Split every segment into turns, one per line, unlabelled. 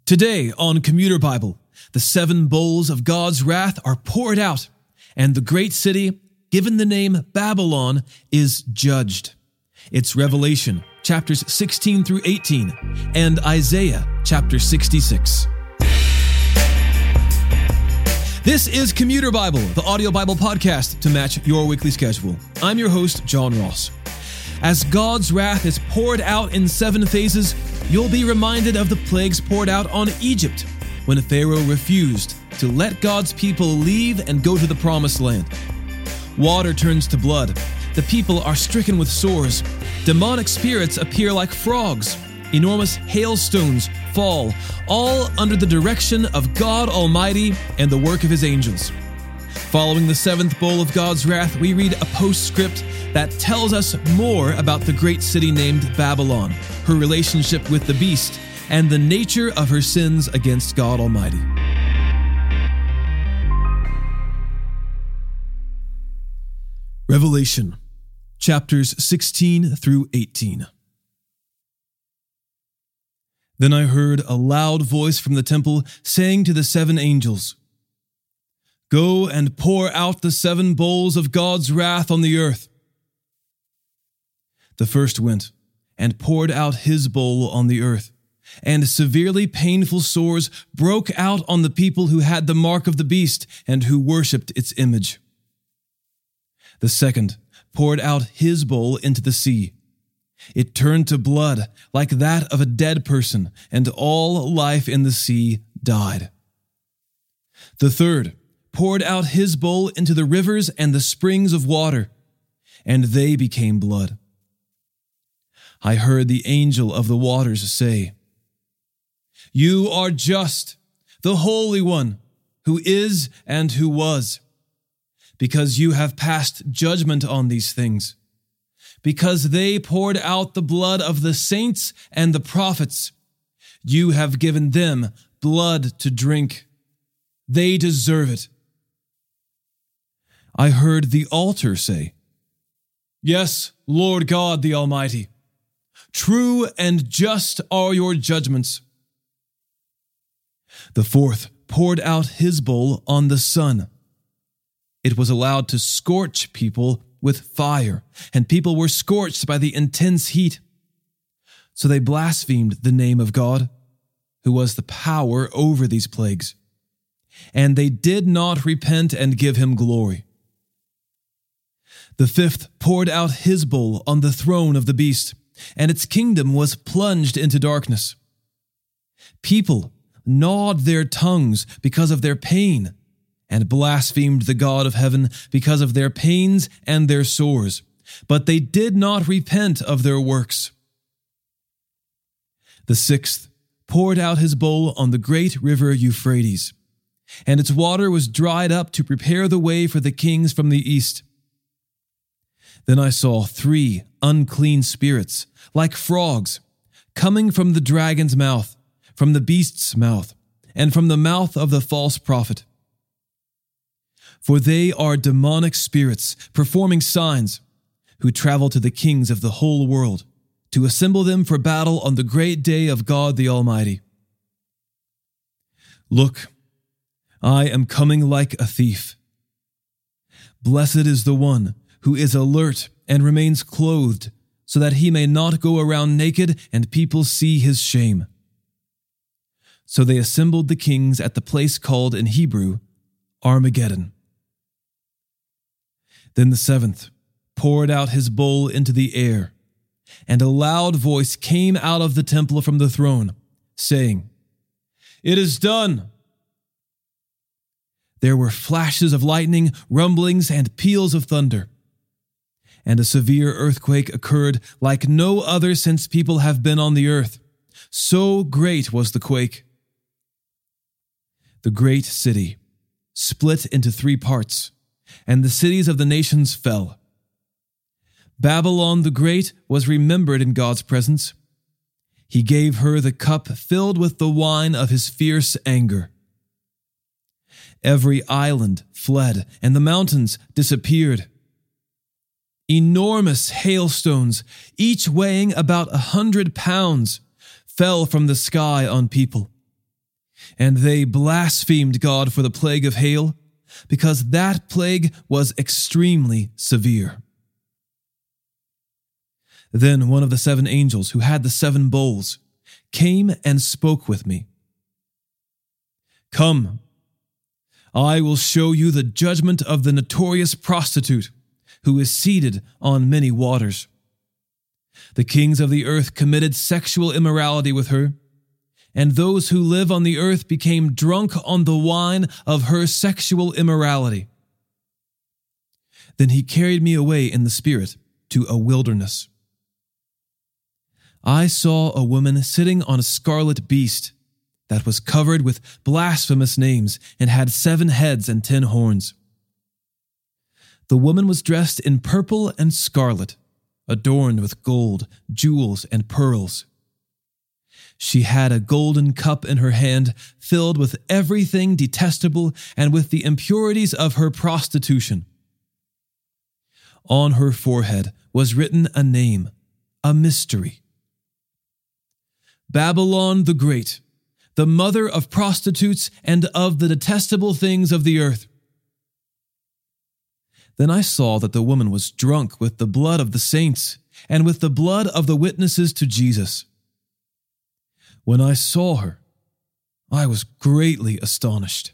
Today on Commuter Bible, the 7 bowls of God's wrath are poured out, and the great city, given the name Babylon, is judged. It's Revelation chapters 16 through 18 and Isaiah chapter 66. This is Commuter Bible, the audio Bible podcast to match your weekly schedule. I'm your host, John Ross. As God's wrath is poured out in 7 phases, you'll be reminded of the plagues poured out on Egypt when Pharaoh refused to let God's people leave and go to the promised land. Water turns to blood. The people are stricken with sores. Demonic spirits appear like frogs. Enormous hailstones fall, all under the direction of God Almighty and the work of His angels. Following the 7th bowl of God's wrath, we read a postscript that tells us more about the great city named Babylon, her relationship with the beast, and the nature of her sins against God Almighty. Revelation, chapters 16 through 18. Then I heard a loud voice from the temple saying to the 7 angels, "Go and pour out the 7 bowls of God's wrath on the earth." The first went and poured out his bowl on the earth, and severely painful sores broke out on the people who had the mark of the beast and who worshipped its image. The second poured out his bowl into the sea. It turned to blood like that of a dead person, and all life in the sea died. The third poured out his bowl into the rivers and the springs of water, and they became blood. I heard the angel of the waters say, "You are just, the Holy One, who is and who was, because you have passed judgment on these things, because they poured out the blood of the saints and the prophets. You have given them blood to drink. They deserve it." I heard the altar say, "Yes, Lord God the Almighty, true and just are your judgments." The fourth poured out his bowl on the sun. It was allowed to scorch people with fire, and people were scorched by the intense heat. So they blasphemed the name of God, who was the power over these plagues, and they did not repent and give Him glory. The fifth poured out his bowl on the throne of the beast, and its kingdom was plunged into darkness. People gnawed their tongues because of their pain, and blasphemed the God of heaven because of their pains and their sores, but they did not repent of their works. The sixth poured out his bowl on the great river Euphrates, and its water was dried up to prepare the way for the kings from the east. Then I saw 3 unclean spirits, like frogs, coming from the dragon's mouth, from the beast's mouth, and from the mouth of the false prophet. For they are demonic spirits performing signs, who travel to the kings of the whole world, to assemble them for battle on the great day of God the Almighty. Look, I am coming like a thief. Blessed is the one who is alert and remains clothed, so that he may not go around naked and people see his shame. So they assembled the kings at the place called in Hebrew Armageddon. Then the 7th poured out his bowl into the air, and a loud voice came out of the temple from the throne, saying, "It is done." There were flashes of lightning, rumblings, and peals of thunder. And a severe earthquake occurred like no other since people have been on the earth. So great was the quake. The great city split into 3 parts, and the cities of the nations fell. Babylon the Great was remembered in God's presence. He gave her the cup filled with the wine of His fierce anger. Every island fled, and the mountains disappeared. Enormous hailstones, each weighing about 100 pounds, fell from the sky on people. And they blasphemed God for the plague of hail, because that plague was extremely severe. Then one of the 7 angels who had the 7 bowls came and spoke with me. "Come, I will show you the judgment of the notorious prostitute, who is seated on many waters. The kings of the earth committed sexual immorality with her, and those who live on the earth became drunk on the wine of her sexual immorality." Then he carried me away in the spirit to a wilderness. I saw a woman sitting on a scarlet beast that was covered with blasphemous names and had 7 heads and 10 horns. The woman was dressed in purple and scarlet, adorned with gold, jewels, and pearls. She had a golden cup in her hand filled with everything detestable and with the impurities of her prostitution. On her forehead was written a name, a mystery: Babylon the Great, the mother of prostitutes and of the detestable things of the earth. Then I saw that the woman was drunk with the blood of the saints and with the blood of the witnesses to Jesus. When I saw her, I was greatly astonished.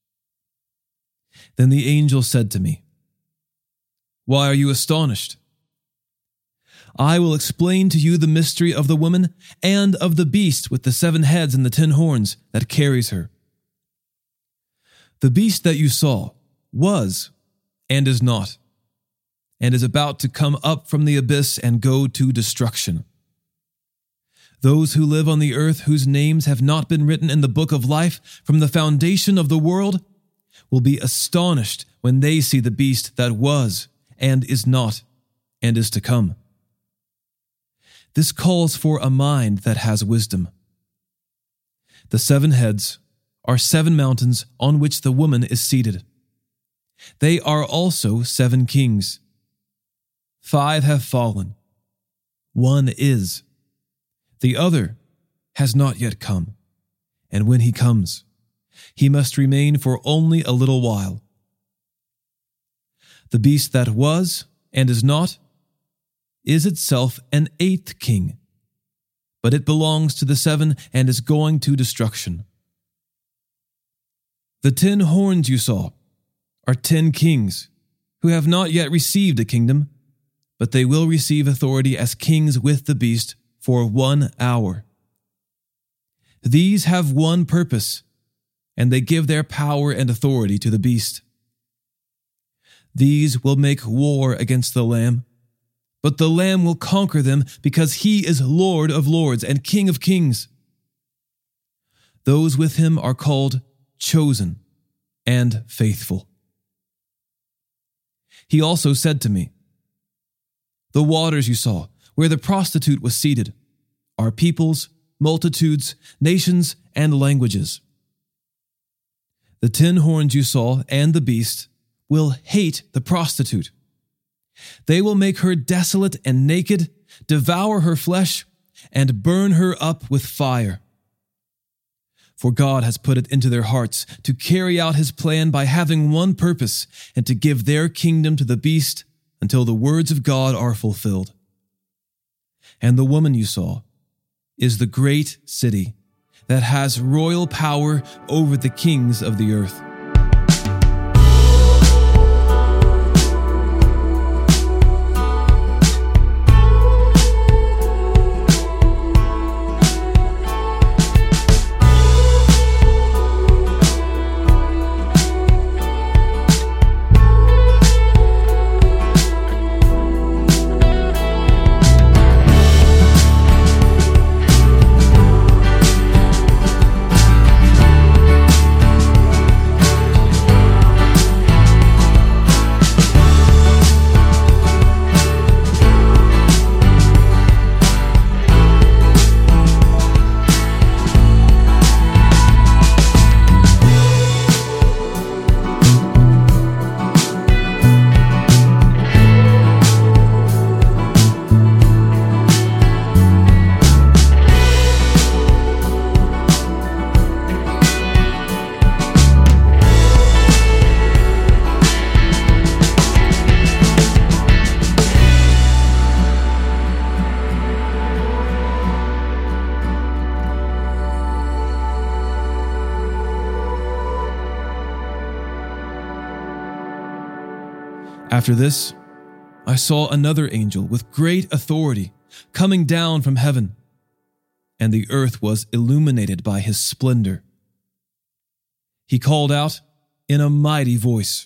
Then the angel said to me, "Why are you astonished? I will explain to you the mystery of the woman and of the beast with the 7 heads and the 10 horns that carries her. The beast that you saw was and is not, and is about to come up from the abyss and go to destruction. Those who live on the earth whose names have not been written in the book of life from the foundation of the world will be astonished when they see the beast that was and is not and is to come. This calls for a mind that has wisdom. The 7 heads are 7 mountains on which the woman is seated. They are also 7 kings. 5 have fallen. 1 is. The other has not yet come, and when he comes, he must remain for only a little while. The beast that was and is not is itself an 8th king, but it belongs to the 7 and is going to destruction. The 10 horns you saw are 10 kings who have not yet received a kingdom, but they will receive authority as kings with the beast for 1 hour. These have one purpose, and they give their power and authority to the beast. These will make war against the Lamb, but the Lamb will conquer them because he is Lord of lords and King of kings. Those with him are called chosen and faithful." He also said to me, "The waters you saw, where the prostitute was seated, are peoples, multitudes, nations, and languages. The 10 horns you saw and the beast will hate the prostitute. They will make her desolate and naked, devour her flesh, and burn her up with fire. For God has put it into their hearts to carry out his plan by having one purpose, and to give their kingdom to the beast until the words of God are fulfilled. And the woman you saw is the great city that has royal power over the kings of the earth." After this, I saw another angel with great authority coming down from heaven, and the earth was illuminated by his splendor. He called out in a mighty voice,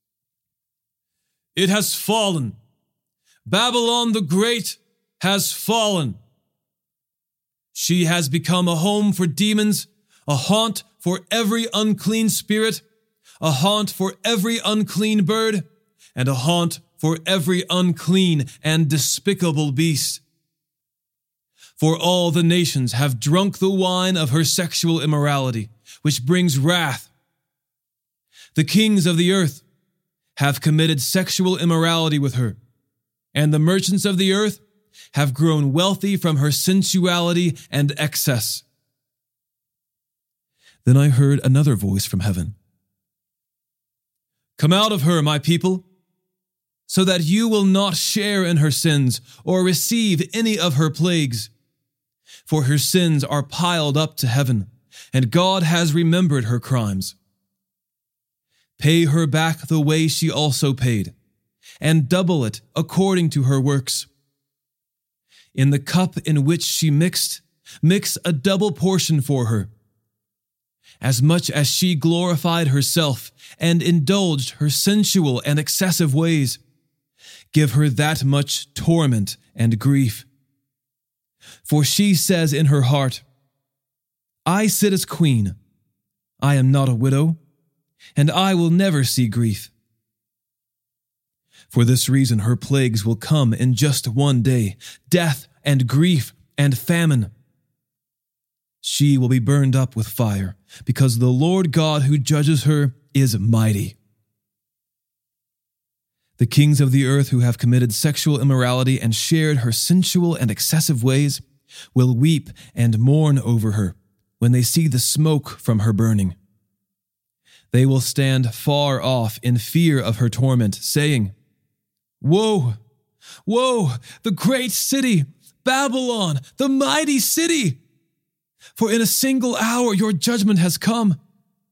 "It has fallen! Babylon the Great has fallen! She has become a home for demons, a haunt for every unclean spirit, a haunt for every unclean bird, and a haunt for every unclean and despicable beast. For all the nations have drunk the wine of her sexual immorality, which brings wrath. The kings of the earth have committed sexual immorality with her, and the merchants of the earth have grown wealthy from her sensuality and excess." Then I heard another voice from heaven. "Come out of her, my people, so that you will not share in her sins or receive any of her plagues. For her sins are piled up to heaven, and God has remembered her crimes. Pay her back the way she also paid, and double it according to her works. In the cup in which she mix a double portion for her. As much as she glorified herself and indulged her sensual and excessive ways, give her that much torment and grief. For she says in her heart, 'I sit as queen, I am not a widow, and I will never see grief.' For this reason her plagues will come in just one day, death and grief and famine. She will be burned up with fire, because the Lord God who judges her is mighty. The kings of the earth who have committed sexual immorality and shared her sensual and excessive ways will weep and mourn over her when they see the smoke from her burning. They will stand far off in fear of her torment, saying, 'Woe! Woe! The great city, Babylon, the mighty city! For in a single hour your judgment has come.'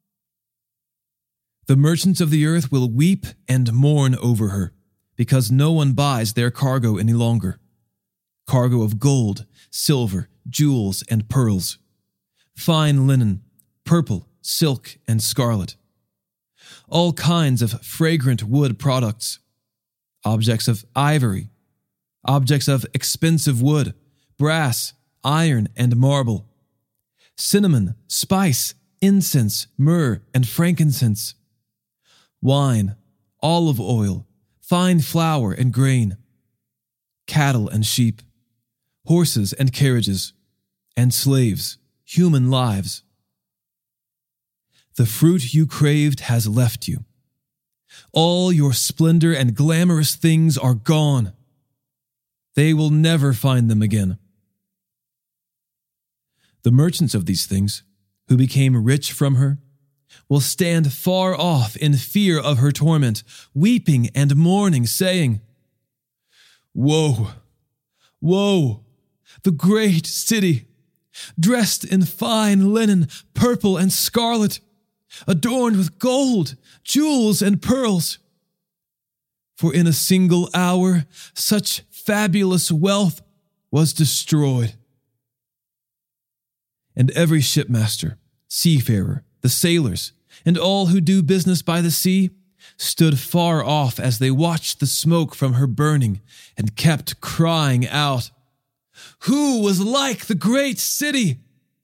The merchants of the earth will weep and mourn over her, because no one buys their cargo any longer. Cargo of gold, silver, jewels, and pearls, fine linen, purple, silk, and scarlet. All kinds of fragrant wood products, objects of ivory, objects of expensive wood, brass, iron, and marble, cinnamon, spice, incense, myrrh, and frankincense, wine, olive oil, fine flour and grain, cattle and sheep, horses and carriages, and slaves, human lives. The fruit you craved has left you. All your splendor and glamorous things are gone. They will never find them again. The merchants of these things, who became rich from her, will stand far off in fear of her torment, weeping and mourning, saying, 'Woe! Woe! The great city, dressed in fine linen, purple and scarlet, adorned with gold, jewels, and pearls. For in a single hour such fabulous wealth was destroyed.' And every shipmaster, seafarer, the sailors, and all who do business by the sea stood far off as they watched the smoke from her burning and kept crying out, 'Who was like the great city?'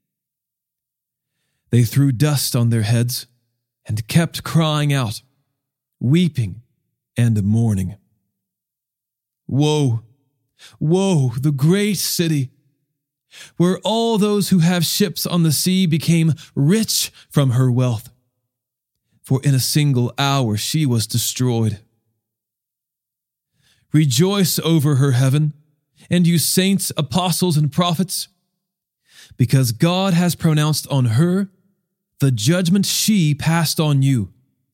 They threw dust on their heads and kept crying out, weeping and mourning, 'Woe! Woe, the great city, where all those who have ships on the sea became rich from her wealth. For in a single hour she was destroyed. Rejoice over her, heaven, and you saints, apostles, and prophets, because God has pronounced on her the judgment she passed on you.'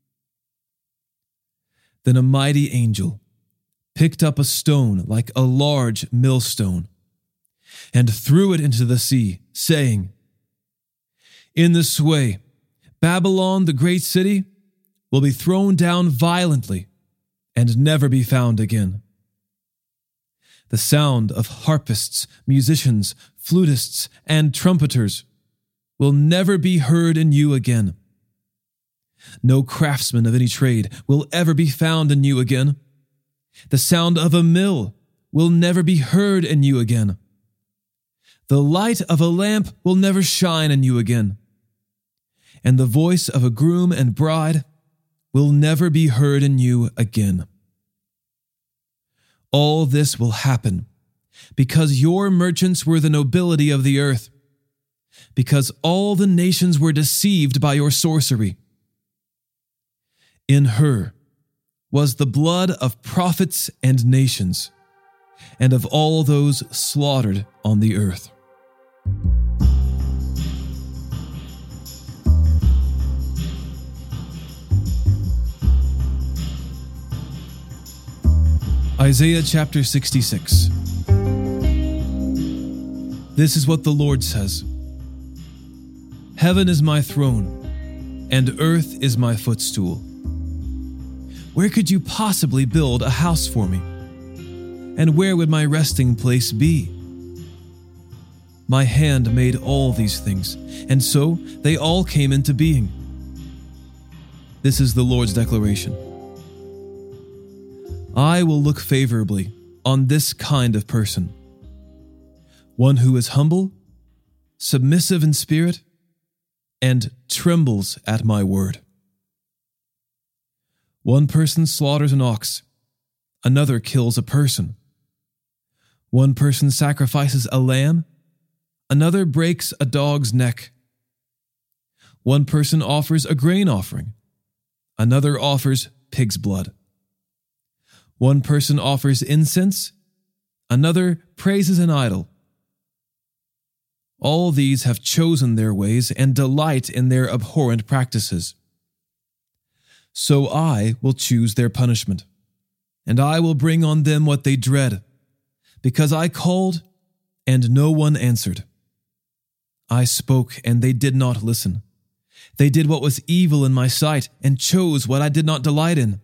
Then a mighty angel picked up a stone like a large millstone and threw it into the sea, saying, 'In this way, Babylon, the great city, will be thrown down violently, and never be found again. The sound of harpists, musicians, flutists, and trumpeters will never be heard in you again. No craftsman of any trade will ever be found in you again. The sound of a mill will never be heard in you again. The light of a lamp will never shine in you again. And the voice of a groom and bride will never be heard in you again. All this will happen because your merchants were the nobility of the earth, because all the nations were deceived by your sorcery. In her was the blood of prophets and nations, and of all those slaughtered on the earth. Isaiah chapter 66. This is what the Lord says. Heaven is my throne, and earth is my footstool. Where could you possibly build a house for me? And where would my resting place be? My hand made all these things, and so they all came into being. This is the Lord's declaration. I will look favorably on this kind of person, one who is humble, submissive in spirit, and trembles at my word. One person slaughters an ox, another kills a person. One person sacrifices a lamb, another breaks a dog's neck. One person offers a grain offering, another offers pig's blood. One person offers incense, another praises an idol. All these have chosen their ways and delight in their abhorrent practices. So I will choose their punishment, and I will bring on them what they dread, because I called, and no one answered. I spoke, and they did not listen. They did what was evil in my sight, and chose what I did not delight in.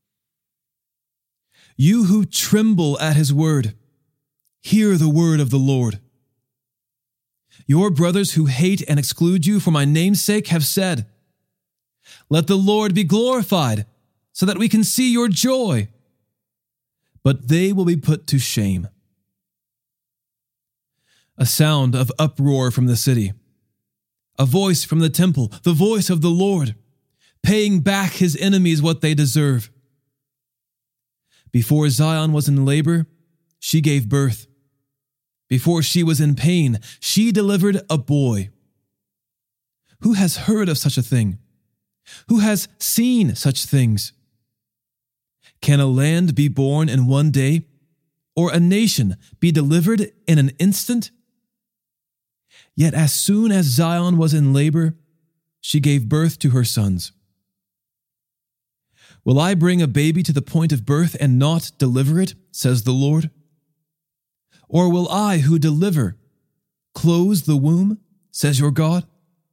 You who tremble at his word, hear the word of the Lord. Your brothers who hate and exclude you for my name's sake have said, let the Lord be glorified, so that we can see your joy. But they will be put to shame. A sound of uproar from the city, a voice from the temple, the voice of the Lord, paying back his enemies what they deserve. Before Zion was in labor, she gave birth. Before she was in pain, she delivered a boy. Who has heard of such a thing? Who has seen such things? Can a land be born in one day, or a nation be delivered in an instant? Yet as soon as Zion was in labor, she gave birth to her sons. Will I bring a baby to the point of birth and not deliver it, says the Lord? Or will I, who deliver, close the womb, says your God?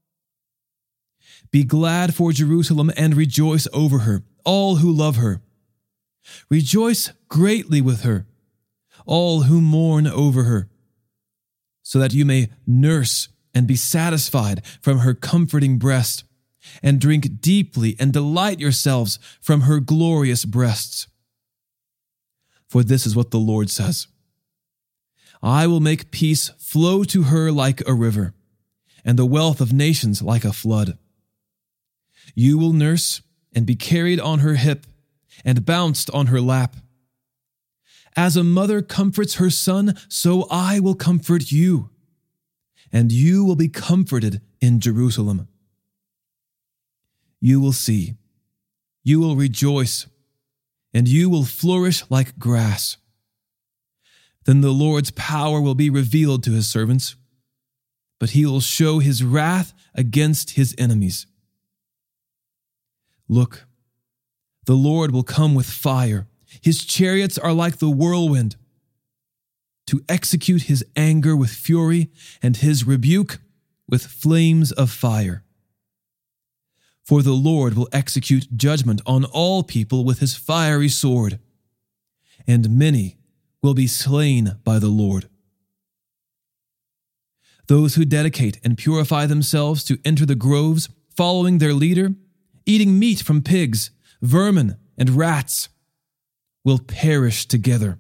Be glad for Jerusalem and rejoice over her, all who love her. Rejoice greatly with her, all who mourn over her, so that you may nurse and be satisfied from her comforting breast, and drink deeply and delight yourselves from her glorious breasts. For this is what the Lord says. I will make peace flow to her like a river, and the wealth of nations like a flood. You will nurse and be carried on her hip, and bounced on her lap. As a mother comforts her son, so I will comfort you, and you will be comforted in Jerusalem. You will see, you will rejoice, and you will flourish like grass. Then the Lord's power will be revealed to his servants, but he will show his wrath against his enemies. Look, the Lord will come with fire. His chariots are like the whirlwind, to execute his anger with fury and his rebuke with flames of fire. For the Lord will execute judgment on all people with his fiery sword, and many will be slain by the Lord. Those who dedicate and purify themselves to enter the groves, following their leader, eating meat from pigs, vermin, and rats, will perish together.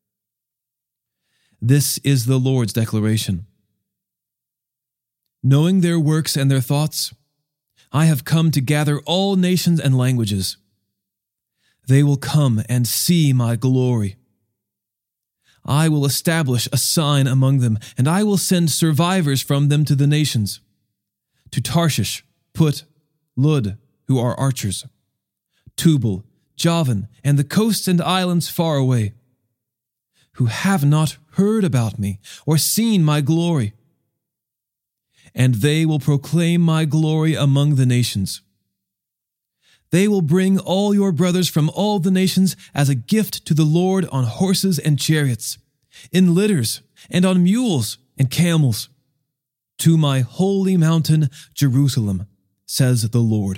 This is the Lord's declaration. Knowing their works and their thoughts, I have come to gather all nations and languages. They will come and see my glory. I will establish a sign among them, and I will send survivors from them to the nations, to Tarshish, Put, Lud, who are archers, Tubal, Javan, and the coasts and islands far away, who have not heard about me or seen my glory. And they will proclaim my glory among the nations. They will bring all your brothers from all the nations as a gift to the Lord on horses and chariots, in litters, and on mules and camels, to my holy mountain, Jerusalem, says the Lord.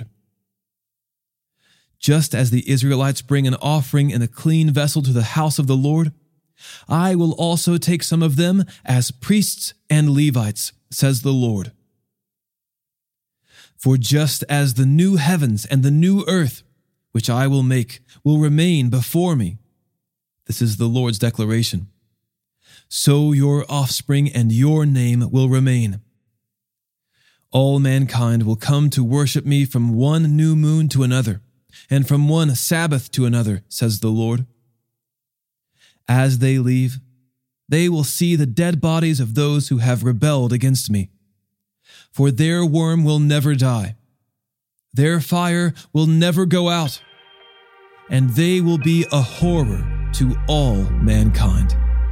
Just as the Israelites bring an offering in a clean vessel to the house of the Lord, I will also take some of them as priests and Levites, says the Lord. For just as the new heavens and the new earth, which I will make, will remain before me, this is the Lord's declaration, so your offspring and your name will remain. All mankind will come to worship me from one new moon to another, and from one Sabbath to another, says the Lord. As they leave, they will see the dead bodies of those who have rebelled against me. For their worm will never die, their fire will never go out, and they will be a horror to all mankind.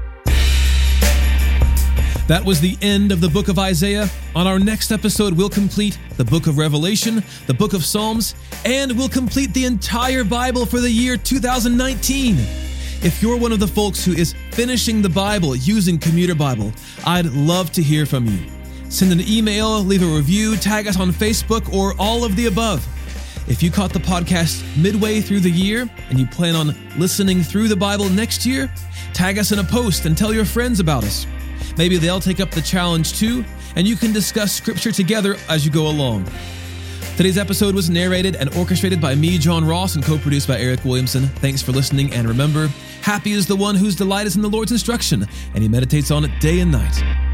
That was the end of the book of Isaiah. On our next episode, we'll complete the book of Revelation, the book of Psalms, and we'll complete the entire Bible for the year 2019. If you're one of the folks who is finishing the Bible using Commuter Bible, I'd love to hear from you. Send an email, leave a review, tag us on Facebook, or all of the above. If you caught the podcast midway through the year and you plan on listening through the Bible next year, tag us in a post and tell your friends about us. Maybe they'll take up the challenge too, and you can discuss scripture together as you go along. Today's episode was narrated and orchestrated by me, John Ross, and co-produced by Eric Williamson. Thanks for listening, and remember, happy is the one whose delight is in the Lord's instruction, and he meditates on it day and night.